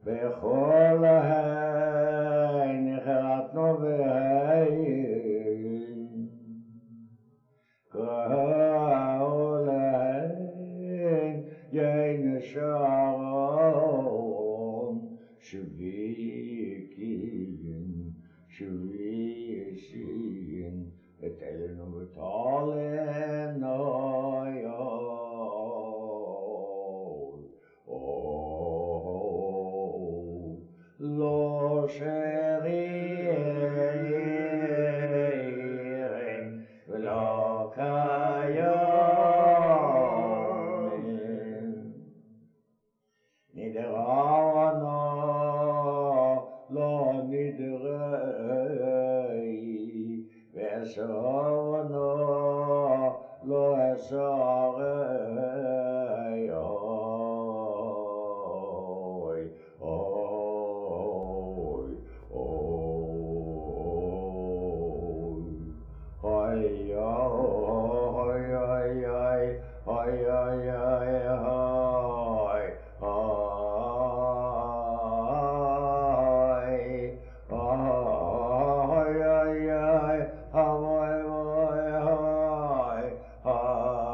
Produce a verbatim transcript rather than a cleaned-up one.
בכל ההי נחרטנו והי כל ההי יין שערון שוויקים שווישים ותלנו ותעלנו לא שרירים ולא כיומים נדרנו לא נדרי ואסרנו לא אסרי אוי אוי אוי אוי אוי אוי אוי אוי